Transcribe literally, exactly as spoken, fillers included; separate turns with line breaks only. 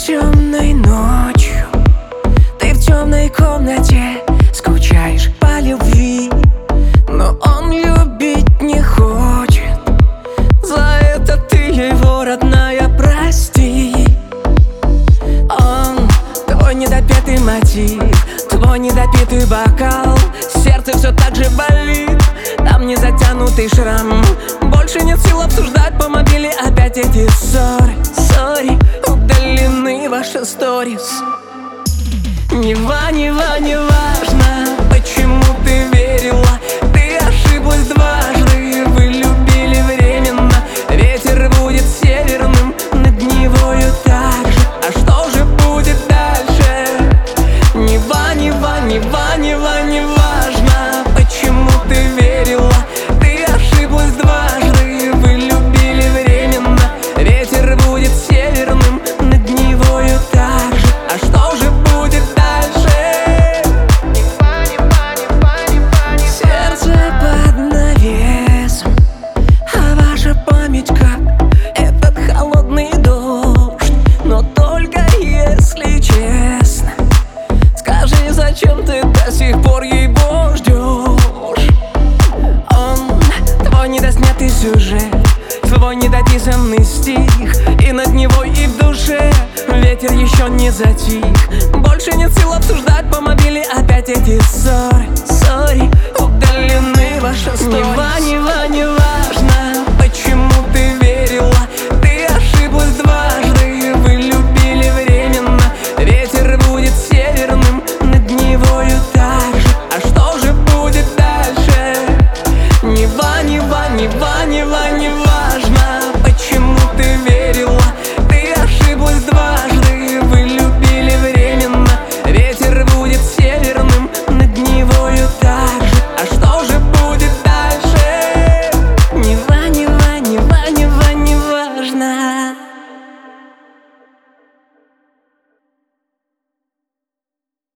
темной ночью ты в темной комнате скучаешь по любви, но он любить не хочет. За это ты его, родная, прости. Он твой недопетый мотив, твой недопитый бокал. Сердце все так же болит, там не затянутый шрам. Больше нет сил обсуждать по мобиле опять эти ссоры. Сори, удалены ваши сторис. Нева, нева, не важно, почему ты верила. Ты ошиблась дважды, вы любили временно. Ветер будет северным, над Невою так же. А что же будет дальше? Нева, нева, нева, нева, не важно, почему ты верила. Ты ошиблась дважды, вы любили временно. Ветер будет северным, над Невою так же. А что же будет дальше? Сердце под навесом, а ваша память как этот холодный дождь. Но только если честно, скажи, зачем ты до сих пор его ждешь? Он твой недоснятый сюжет, твой недописанный стих, и над Невой, и в душе ветер еще не затих. Больше нет сил обсуждать по мобиле опять эти ссоры.